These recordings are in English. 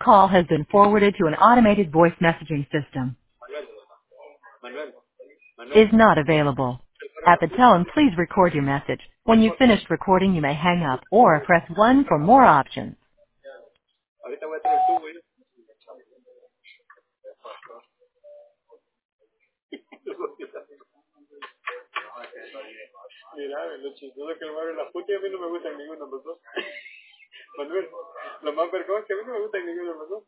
call has been forwarded to an automated voice messaging system. Manuel, Manuel, Is not available. At the tone, please record your message. When you've finished recording, you may hang up or press 1 for more options. ahorita voy a traer el tubo. Mira, lo chistoso que el Mario la puta y a mí no me gusta ninguno de los dos. Manuel, lo más vergonzoso es que a mí no me gusta ninguno de los dos.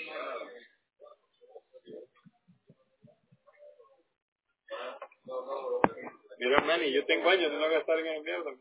Mira, Manny, yo tengo años de no gastar en el mierda.